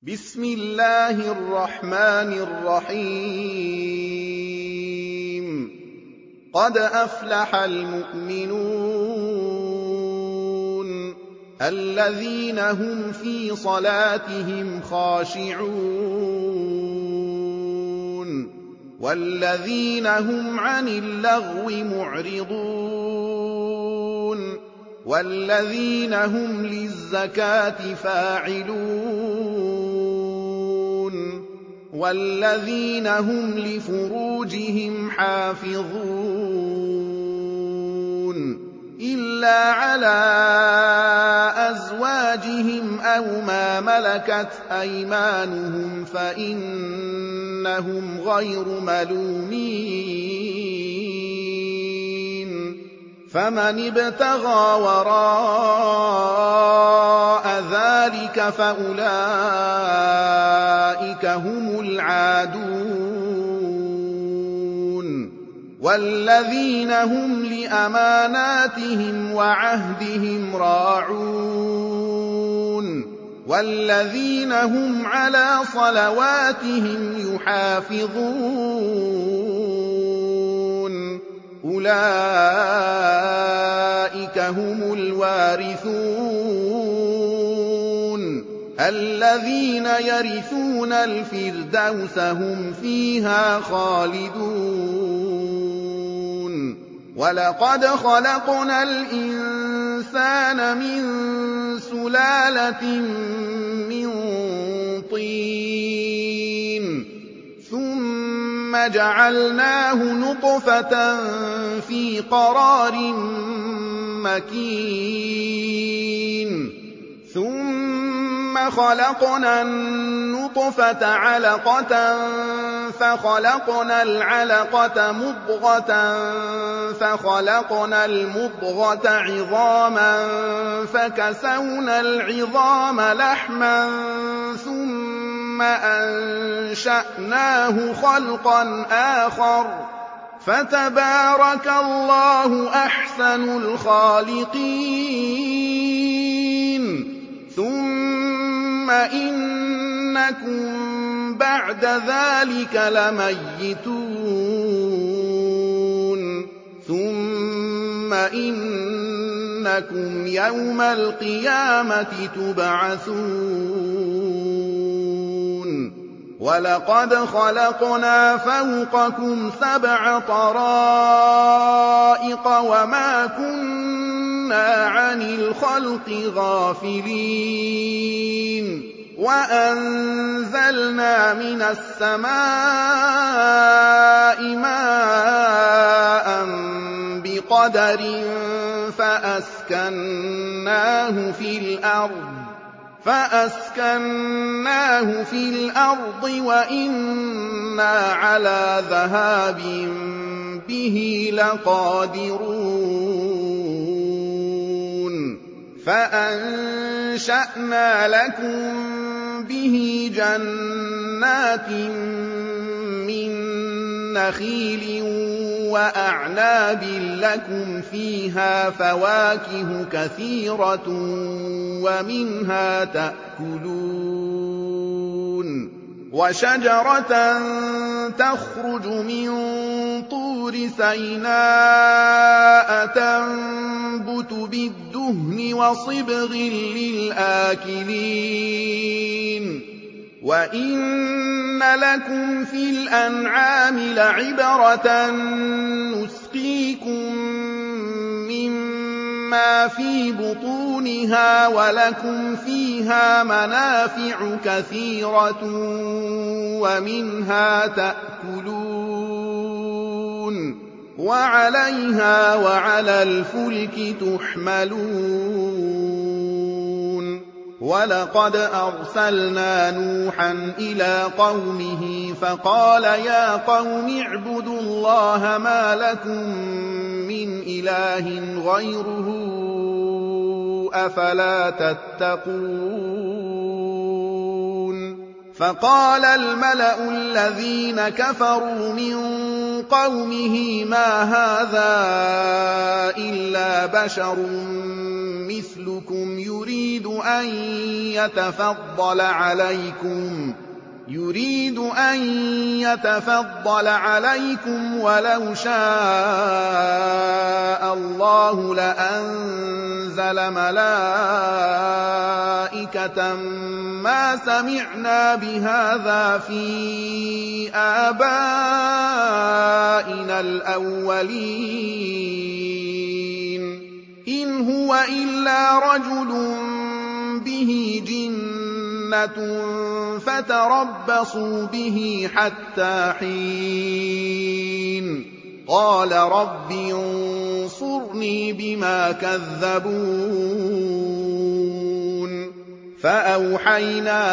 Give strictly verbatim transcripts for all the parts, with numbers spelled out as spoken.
بسم الله الرحمن الرحيم قد أفلح المؤمنون الذين هم في صلاتهم خاشعون والذين هم عن اللغو معرضون والذين هم للزكاة فاعلون والذين هم لفروجهم حافظون إلا على أزواجهم أو ما ملكت أيمانهم فإنهم غير ملومين فمن ابتغى وراء ذلك فأولئك هم العادون والذين هم لأماناتهم وعهدهم راعون والذين هم على صلواتهم يحافظون أولئك هم الوارثون الذين يرثون الفردوس هم فيها خالدون ولقد خلقنا الإنسان من سلالة من طين ثم جعلناه نطفة في قرار مكين ثم خلقنا النطفة علقة فخلقنا العلقة مضغة فخلقنا المضغة عظاما فكسونا العظام لحما ثم أنشأناه خلقا آخر فتبارك الله أحسن الخالقين ثم إنكم بعد ذلك لميتون ثم إنكم يوم القيامة تبعثون ولقد خلقنا فوقكم سبع طرائق وما كنا عن الخلق غافلين وأنزلنا من السماء ماء بقدر فأسكناه في الأرض فأسكناه في الأرض وإنا على ذهاب به لقادرون فأنشأنا لكم به جنات من نخيل وأعناب لكم فيها فواكه كثيرة ومنها تأكلون وشجرة تخرج من طور سيناء تنبت بالدهن وصبغ للآكلين وإن لكم في الأنعام لعبرة نسقيكم مما في بطونها ولكم فيها منافع كثيرة ومنها تأكلون وعليها وعلى الفلك تحملون ولقد أرسلنا نوحا إلى قومه فقال يا قوم اعبدوا الله ما لكم من إله غيره أفلا تتقون فقال الملأ الذين كفروا من قومه ما هذا إلا بشر مثلكم يريد يريد أن يتفضل عليكم يريد أن يتفضل عليكم ولو شاء الله لأنزل ملائكة ما سمعنا بهذا في آبائنا الأولين إن هو إلا رجل به جنة فتربصوا به حتى حين قال رب انصرني بما كذبون فأوحينا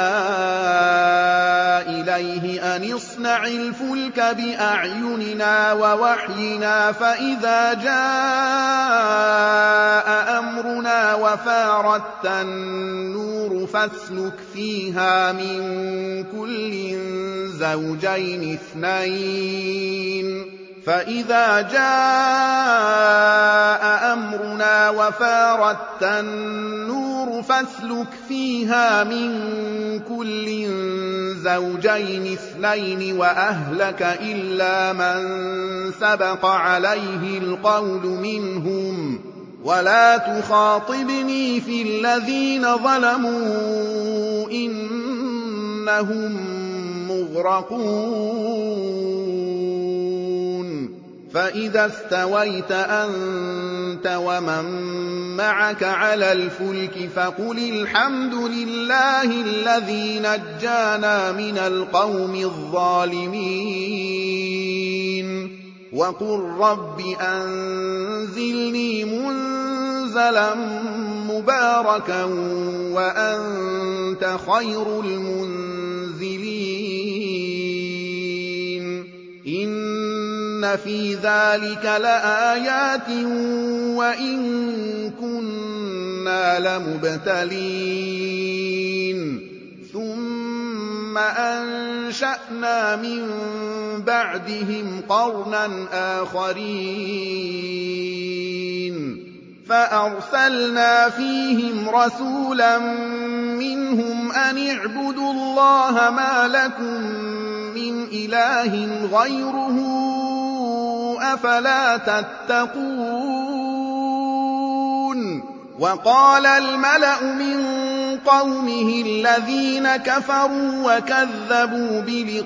إليه أن اصنع الفلك بأعيننا ووحينا فإذا جاء أمرنا وفاردت النور فاسلك فيها من كل زوجين اثنين فإذا جاء أمرنا وفاردت النور فاسلك فيها من كل زوجين اثنين وأهلك إلا من سبق عليه القول منهم ولا تخاطبني في الذين ظلموا إنهم مغرقون فإذا استويت أنت ومن معك على الفلك فقل الحمد لله الذي نجانا من القوم الظالمين وقل رب أنزلني منزلا مباركا وأنت خير المنزلين إن في ذلك لآيات وإن كنا لمبتلين ثم أنشأنا من بعدهم قرنا آخرين فأرسلنا فيهم رسولا منهم أن اعبدوا الله ما لكم من إله غيره أفلا تتقون وقال الملأ من قومه الذين كفروا وكذبوا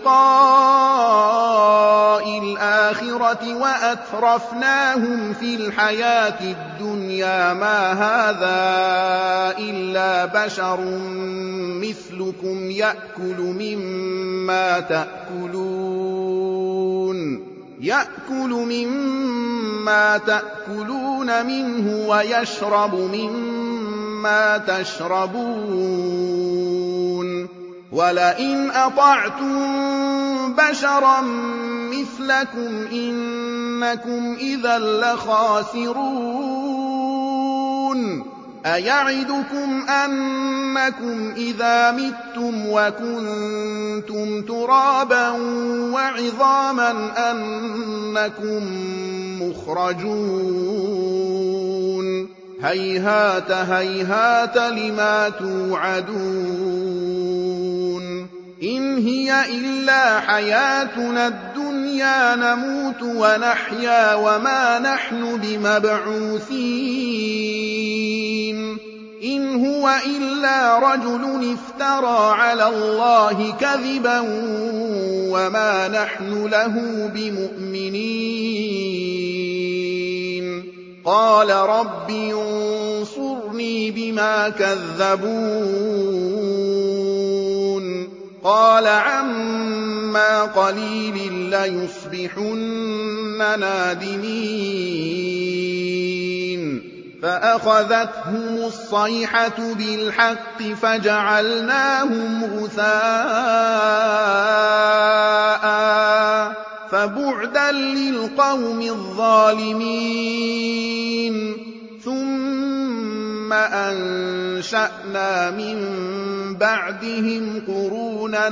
بلقاء الآخرة وأترفناهم في الحياة الدنيا ما هذا إلا بشر مثلكم يأكل مما تأكلون يأكل مما تأكلون منه ويشرب مما تشربون ولئن أطعتم بشرا مثلكم إنكم إذا لخاسرون أيعدكم أنكم إذا متم وكنتم ترابا وعظاما أنكم مخرجون هيهات هيهات لما توعدون إن هي إلا حياتنا الدنيا نموت ونحيا وما نحن بمبعوثين إن هو إلا رجل افترى على الله كذبا وما نحن له بمؤمنين قال رب انصرني بما كذبون قال عما قليل ليصبحن نادمين فأخذتهم الصيحة بالحق فجعلناهم غثاء فبعدا للقوم الظالمين ثم أنشأنا من بعدهم قرونا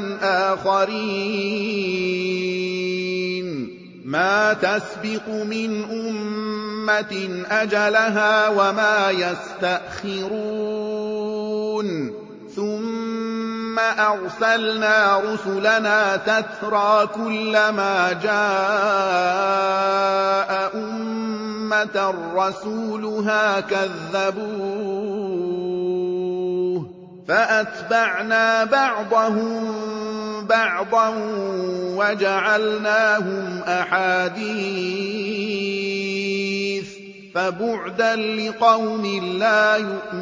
آخرين ما تسبق من أمة أجلها وما يستأخرون ثم أرسلنا رسلنا تترى كلما جاء أمة رسولها كذبوه فأتبعنا بعضهم بعضا وجعلناهم أحاديث فبعدا لقوم لا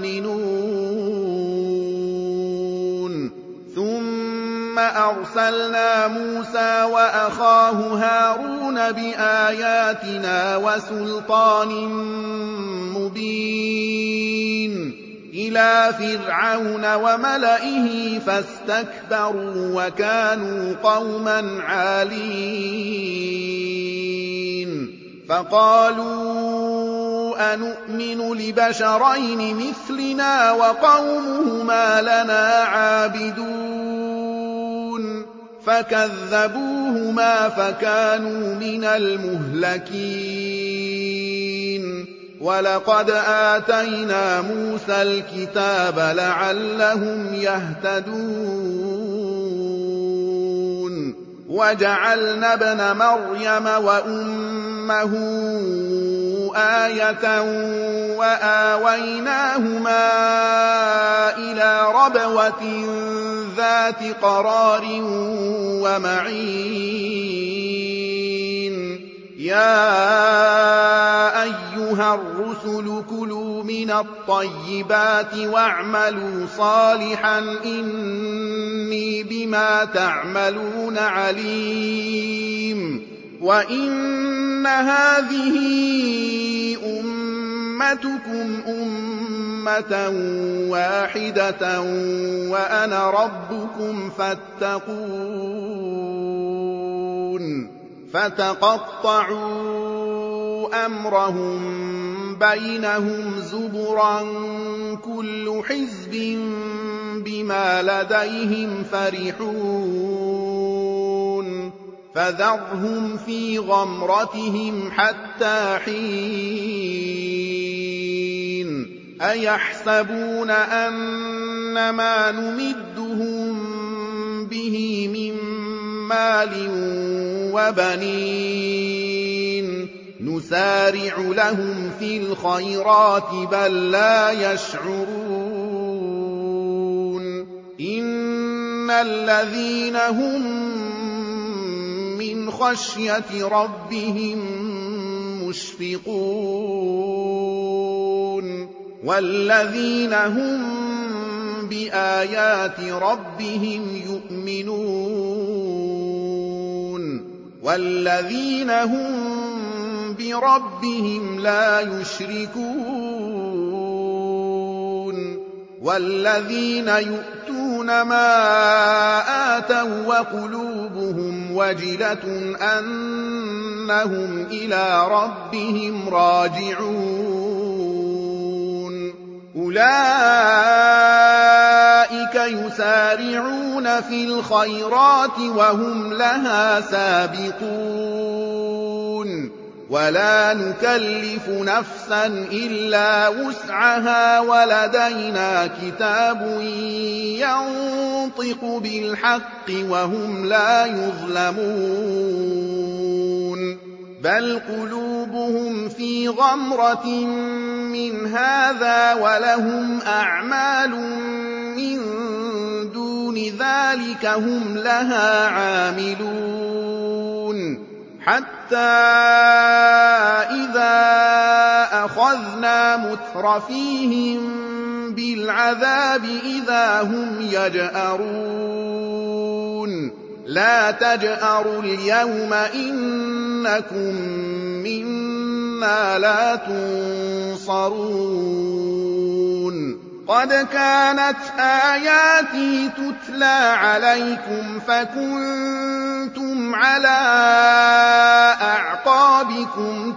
يؤمنون ثم أرسلنا موسى وأخاه هارون بآياتنا وسلطان مبين إلى فرعون وملئه فاستكبروا وكانوا قوما عالين فقالوا أنؤمن لبشرين مثلنا وقومهما لنا عابدون فكذبوهما فكانوا من المهلكين ولقد آتينا موسى الكتاب لعلهم يهتدون وجعلنا ابن مريم وأمه آية وآويناهما إلى ربوة ذات قرار ومعين يا أيها الرسل كلوا من الطيبات واعملوا صالحا إني بما تعملون عليم وإن هذه أمتكم أمة واحدة وأنا ربكم فاتقون فتقطعوا أمرهم بينهم زبرا كل حزب بما لديهم فرحون فذرهم في غمرتهم حتى حين أيحسبون أن ما نمدهم به من مال وبنين نسارع لهم في الخيرات بل لا يشعرون إن الذين هم من خشية ربهم مشفقون والذين هم بآيات ربهم يؤمنون والذين هم بربهم لا يشركون والذين يؤتون ما آتوا وقلوبهم وجلة أنهم إلى ربهم راجعون أولئك يسارعون في الخيرات وهم لها سابقون ولا نكلف نفسا إلا وسعها ولدينا كتاب ينطق بالحق وهم لا يظلمون بل قلوبهم في غمرة من هذا ولهم أعمال من دون ذلك هم لها عاملون حتى إذا أخذنا مترفيهم بالعذاب إذا هم يجأرون لا تجأروا اليوم إنكم منا لا تنصرون قد كانت آياتي تتلى عليكم فكنتم على أعقابكم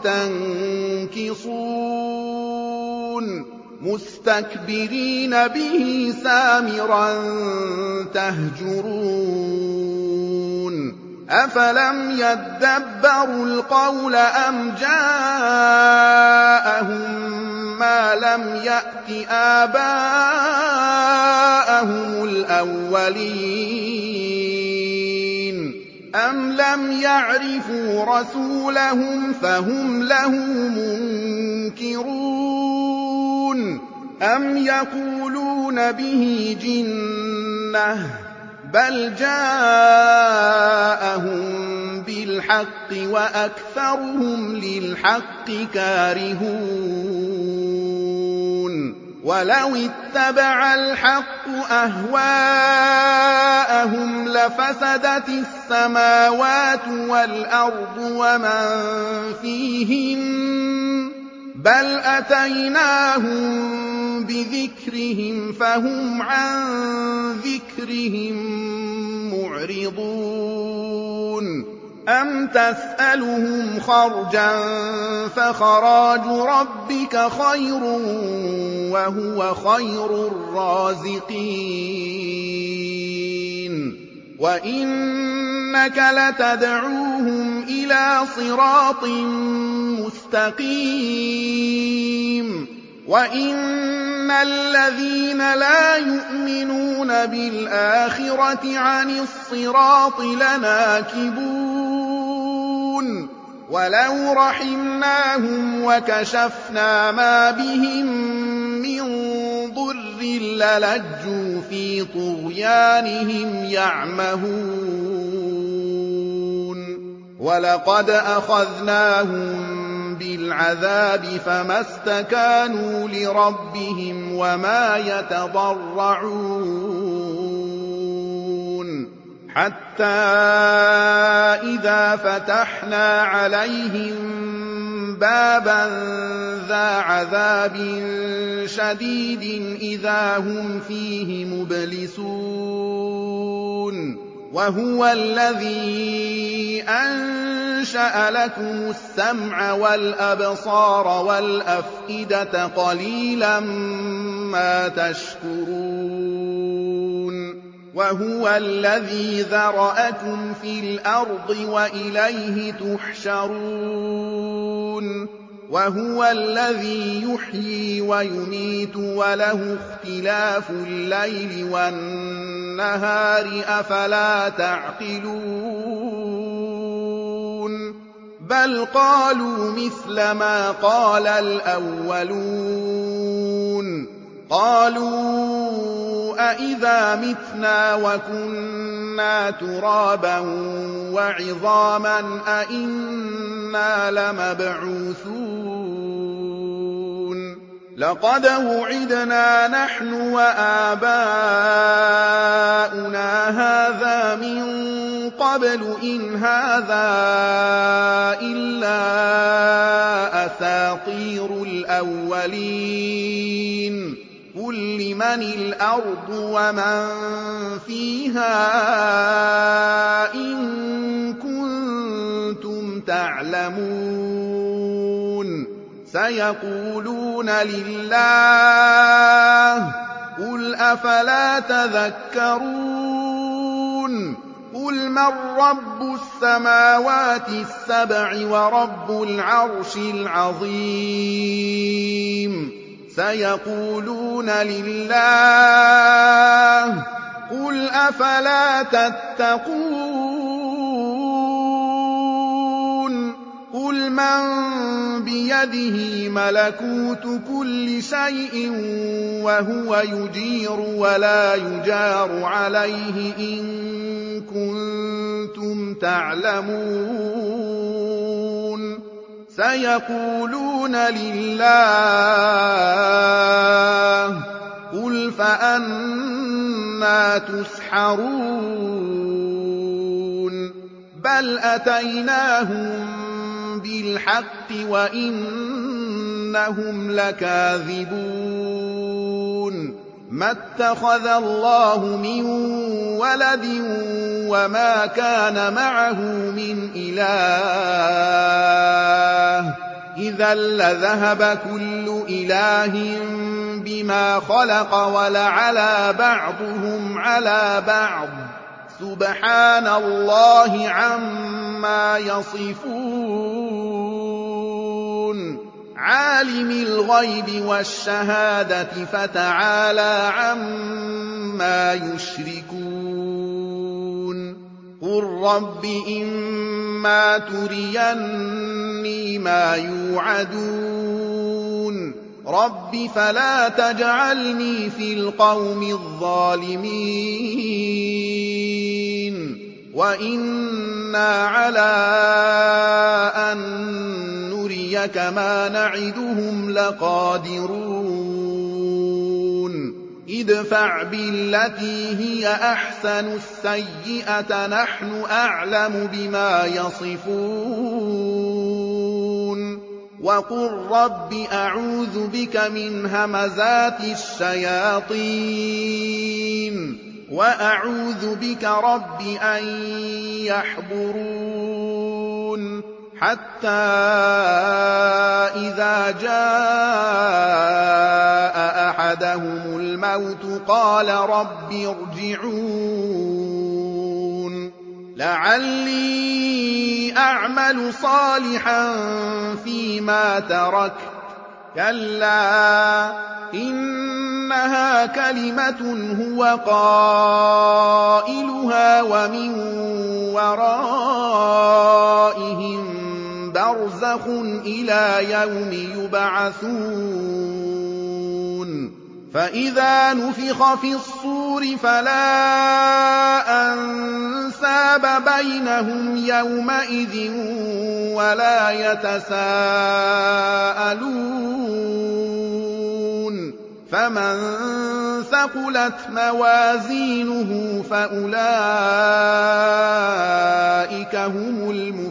تنكصون مستكبرين به سامرا تهجرون أفلم يدبروا القول أم جاءهم ما لم يأت آباءهم آباءهم الْأَوَّلِينَ أَمْ لَمْ يَعْرِفُوا رَسُولَهُمْ فَهُمْ لَهُ مُنكِرُونَ أَمْ يَقُولُونَ بِهِ جِنَّةٌ بَلْ جَاءَهُم بِالْحَقِّ وَأَكْثَرُهُمْ لِلْحَقِّ كَارِهُونَ وَلَوِ اتَّبَعَ الْحَقُّ أَهْوَاءَهُمْ لَفَسَدَتِ السَّمَاوَاتُ وَالْأَرْضُ وَمَن فِيهِنَّ بَلْ أَتَيْنَاهُم بِذِكْرِهِمْ فَهُمْ عَن ذِكْرِهِم مُّعْرِضُونَ أَمْ تَسْأَلُهُمْ خَرْجًا فَخَرَاجُ رَبِّكَ خَيْرٌ وَهُوَ خَيْرُ الرَّازِقِينَ وَإِنَّكَ لَتَدْعُوهُمْ إِلَىٰ صِرَاطٍ مُّسْتَقِيمٍ وَإِنَّ الَّذِينَ لَا يُؤْمِنُونَ بِالْآخِرَةِ عَنِ الصِّرَاطِ لَنَاكِبُونَ وَلَوْ رَحِمْنَاهُمْ وَكَشَفْنَا مَا بِهِم مِّن ضُرٍّ لَّلَجُّوا فِي طُغْيَانِهِمْ يَعْمَهُونَ وَلَقَدْ أَخَذْنَاهُم بِالْعَذَابِ فَمَا اسْتَكَانُوا لِرَبِّهِمْ وَمَا يَتَضَرَّعُونَ حَتَّىٰ إِذَا فَتَحْنَا عَلَيْهِم بَابًا ذَا عَذَابٍ شَدِيدٍ إِذَا هُمْ فِيهِ مُبْلِسُونَ وَهُوَ الَّذِي أَنشَأَ لَكُمُ السَّمْعَ وَالْأَبْصَارَ وَالْأَفْئِدَةَ قَلِيلًا مَّا تَشْكُرُونَ وَهُوَ الَّذِي ذَرَأَكُمْ فِي الْأَرْضِ وَإِلَيْهِ تُحْشَرُونَ وَهُوَ الَّذِي يُحْيِي وَيُمِيتُ وَلَهُ اخْتِلَافُ اللَّيْلِ وَالنَّهَارِ ۚ أَفَلَا تَعْقِلُونَ بَلْ قَالُوا مِثْلَ مَا قَالَ الْأَوَّلُونَ قَالُوا أَإِذَا مِتْنَا وَكُنَّا تُرَابًا وَعِظَامًا أَإِنَّا لَمَبْعُوثُونَ لَقَدْ وُعِدْنَا نَحْنُ وَآبَاؤُنَا هَٰذَا مِن قَبْلُ إِنْ هَٰذَا إِلَّا أَسَاطِيرُ الْأَوَّلِينَ قُل لِّمَنِ الْأَرْضُ وَمَن فِيهَا إِن كُنتُمْ تَعْلَمُونَ سَيَقُولُونَ لِلَّهِ قُلْ أَفَلَا تَذَكَّرُونَ قُلْ مَن رَّبُّ السَّمَاوَاتِ السَّبْعِ وَرَبُّ الْعَرْشِ الْعَظِيمِ سَيَقُولُونَ لِلَّهِ قُلْ أَفَلَا تَتَّقُونَ قُلْ مَن بِيَدِهِ مَلَكُوتُ كُلِّ شَيْءٍ وَهُوَ يُجِيرُ وَلَا يُجَارُ عَلَيْهِ إِن كُنتُمْ تَعْلَمُونَ سَيَقُولُونَ لِلَّهِ قُلْ فَأَنَّىٰ تُسْحَرُونَ بَلْ أَتَيْنَاهُم بِالْحَقِّ وَإِنَّهُمْ لَكَاذِبُونَ مَا اتَّخَذَ اللَّهُ مِن وَلَدٍ وَمَا كَانَ مَعَهُ مِنْ إِلَٰهٍ إِذًا لَّذَهَبَ كُلُّ إِلَٰهٍ بِمَا خَلَقَ وَلَعَلَا بَعْضُهُمْ عَلَىٰ بَعْضٍ سُبْحَانَ اللَّهِ عَمَّا يَصِفُونَ عالم الغيب والشهادة فتعالى عما يشركون قل رب إما تريني ما يوعدون رب فلا تجعلني في القوم الظالمين وإنا على أن نريك ما نعدهم لقادرون ادفع بالتي هي أحسن السيئة نحن أعلم بما يصفون وقل رب أعوذ بك من همزات الشياطين وأعوذ بك رب أن يحضرون حتى إذا جاء أحدهم الموت قال رب ارجعون لعلي أعمل صالحا فيما تركت كلا إنها كلمة هو قائلها ومن ورائهم برزخ إلى يوم يبعثون فإذا نفخ في الصور فلا أنساب بينهم يومئذ ولا يتساءلون فمن ثقلت موازينه فأولئك هم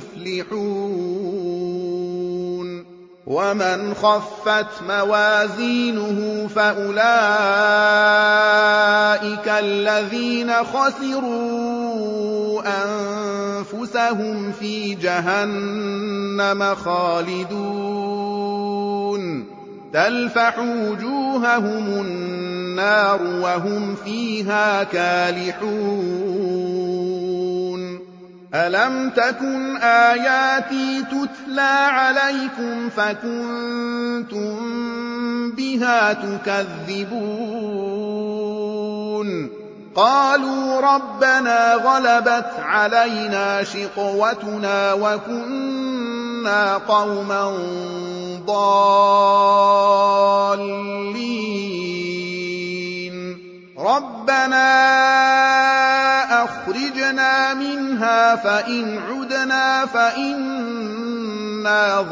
المفلحون ومن خفت موازينه فأولئك الذين خسروا أنفسهم في جهنم خالدون تلفح وجوههم النار وهم فيها كالحون ألم تكن آياتي تتلى عليكم فكنتم بها تكذبون قالوا ربنا غلبت علينا شقوتنا وكنا قوما ضالين ربنا أخرجنا منها فإن عدنا فإنا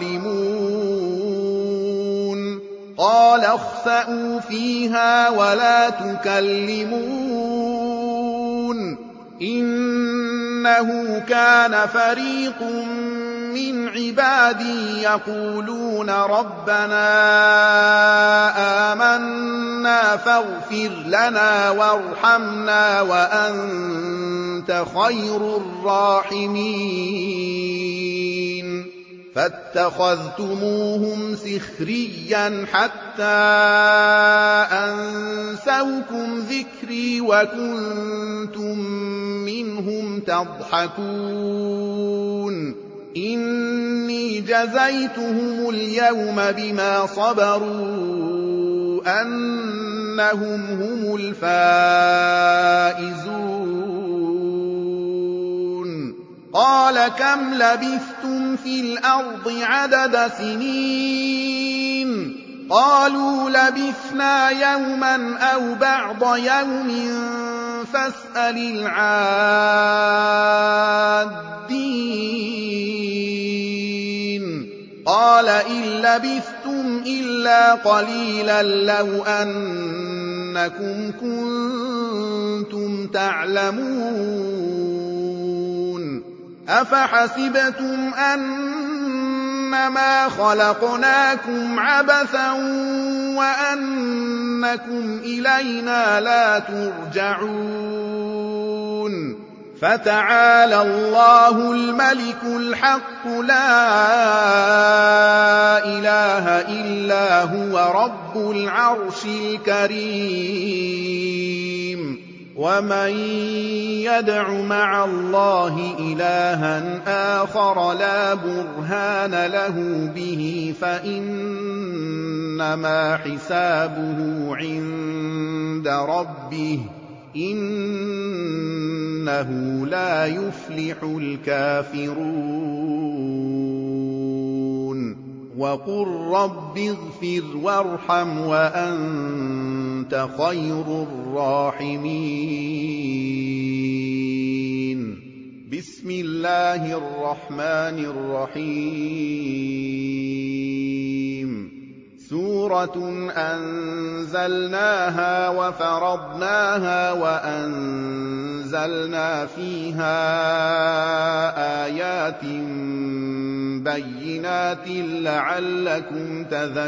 ظالمون قال اخسئوا فيها ولا تكلمون إنه كان فريق من عبادي يقولون ربنا آمنا فاغفر لنا وارحمنا وأنت خير الراحمين فاتخذتموهم سخريا حتى أنسوكم ذكري وكنتم منهم تضحكون إني جزيتهم اليوم بما صبروا أنهم هم الفائزون قال كم لبثتم في الأرض عدد سنين قالوا لبثنا يوما أو بعض يوم فاسأل العادين قال إن لبثتم إلا قليلا لو أنكم كنتم تعلمون أفحسبتم أنما خلقناكم عبثا وأنكم إلينا لا ترجعون فتعالى الله الملك الحق لا إله إلا هو رب العرش الكريم وَمَن يَدْعُ مَعَ اللَّهِ إِلَٰهًا آخَرَ لَا بُرْهَانَ لَهُ بِهِ فَإِنَّمَا حِسَابُهُ عِندَ رَبِّهِ ۚ إِنَّهُ لَا يُفْلِحُ الْكَافِرُونَ وَقُل رَّبِّ اغْفِرْ وَارْحَمْ وَأَنتَ خَيْرُ الرَّاحِمِينَ بِسْمِ اللَّهِ الرَّحْمَٰنِ الرَّحِيمِ سُورَةٌ أَنزَلْنَاهَا وَفَرَضْنَاهَا وَأَنزَلْنَا فِيهَا آيَاتٍ بَيِّنَاتٍ لَّعَلَّكُمْ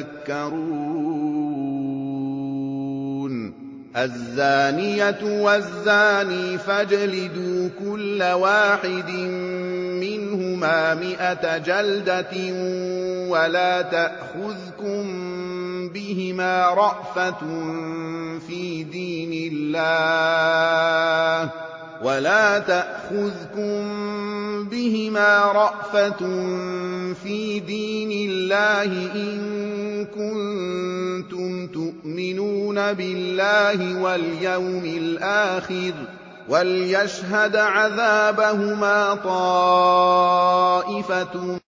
تَذَكَّرُونَ الزَّانِيَةُ وَالزَّانِي فَاجْلِدُوا كُلَّ وَاحِدٍ مِّنْهُمَا مِائَةَ جَلْدَةٍ وَلَا تَأْخُذْكُم بِهِمَا رَأْفَةٌ فِي دِينِ اللَّهِ ولا تأخذكم بهما رأفة في دين الله إن كنتم تؤمنون بالله واليوم الآخر وليشهد عذابهما طائفة